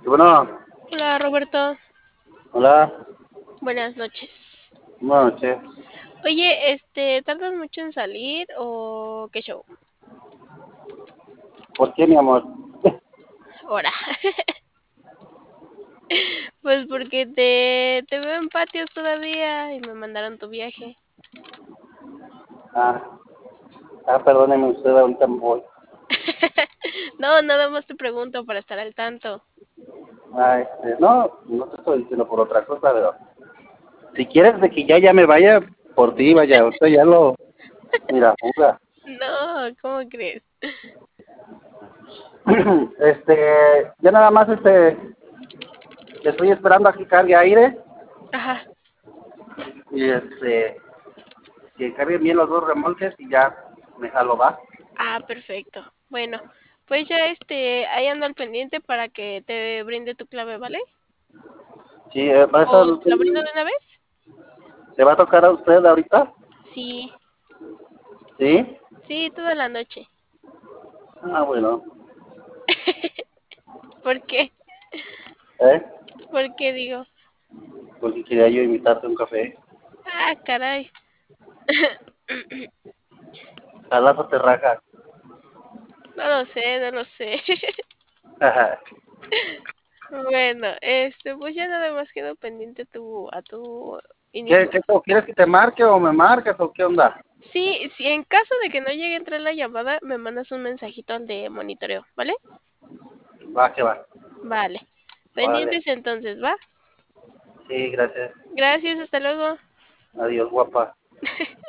Y bueno, Hola Roberto, hola, buenas noches. buenas noches. Oye, ¿tardas mucho en salir o qué show? ¿Por qué, mi amor? Ahora, pues porque te veo en patios todavía y me mandaron tu viaje. Ah, perdóneme usted, ahorita me voy. No, nada más te pregunto para estar al tanto. No, no te estoy diciendo por otra cosa, pero si quieres de que ya me vaya, por ti, vaya, usted ya lo, mira, fuga. No, ¿cómo crees? Ya nada más, estoy esperando a que cargue aire Ajá. y, que carguen bien los dos remolques y ya me jalo, va. Ah, perfecto. Bueno, pues ya ahí ando al pendiente para que te brinde tu clave, ¿vale? Sí, para ¿O eso, te la brindo de una vez? ¿se va a tocar a usted ahorita? Sí, Sí. sí, toda la noche. Ah, bueno, ¿Por qué? ¿eh? ¿Por qué digo? Porque quería yo invitarte a un café. Ah, caray. Jalazo te rajas. No lo sé, no lo sé. Bueno, pues ya nada más quedó pendiente a tu ¿Qué, inicio. quieres que te marque o me marques o qué onda? Sí, si en caso de que no llegue a entrar la llamada, me mandas un mensajito al de monitoreo, ¿vale? Va, que va. Vale. Órale. Pendientes entonces, ¿va? Sí, gracias. Gracias, hasta luego. Adiós, guapa.